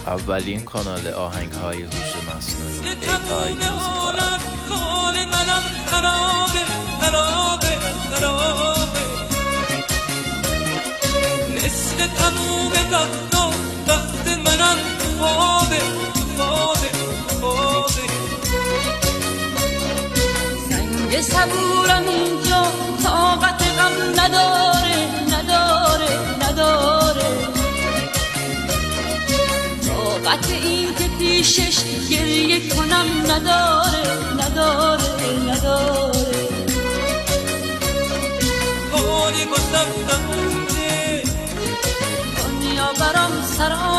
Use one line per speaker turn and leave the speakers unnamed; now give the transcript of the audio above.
اولین کانال آهنگ‌های هوش مصنوعی AI موزیکال.
مثل تموم وقتا وقت منم خوابه سنگ صبورم اینجا طاقت غم نداره طاقت این که پیشش گریه کنم نداره حالی گذاشتم دنیا برام سرا